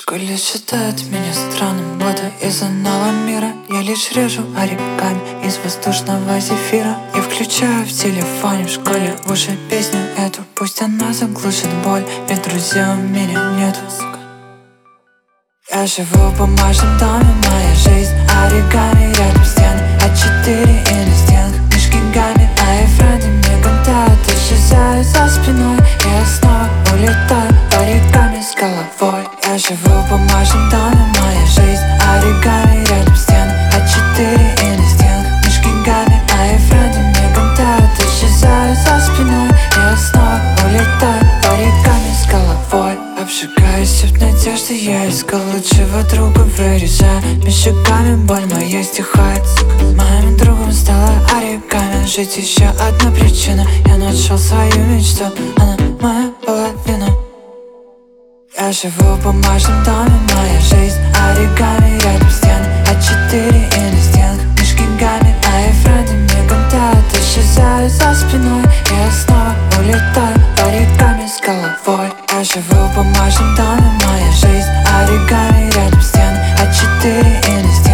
Школе считают меня странным, будто из иного мира. Я лишь режу оригами из воздушного зефира. Я включаю в телефоне в школе в уши песню эту. Пусть она заглушит боль, ведь друзей у меня нету. Я живу в бумажном доме, моя жизнь оригами. Рядом стены, А4 и на стенах книжки гамми. Мои френды мигают, исчезают за спиной. И я снова улетаю оригами с головой. Я живу в бумажном доме, моя жизнь оригами. Рядом стены, А4 и на стенах книжки гамми. Мои френды мигают, исчезают за спиной. И я снова улетаю оригами с головой. Обжигаюсь в надежде, я искал лучшего друга. Вырезая шагами, боль моя стихает. Моим другом стала оригами. Жить еще одна причина. Я нашел свою мечту, она моя половина. Я живу в бумажном доме, моя жизнь оригами. Рядом стены, А4 и на стенах книжки гамми. Мои френды мигают, исчезают за спиной. И я снова улетаю оригами с головой. Я живу в бумажном доме, моя жизнь оригами. Рядом стены, А4 и на стенах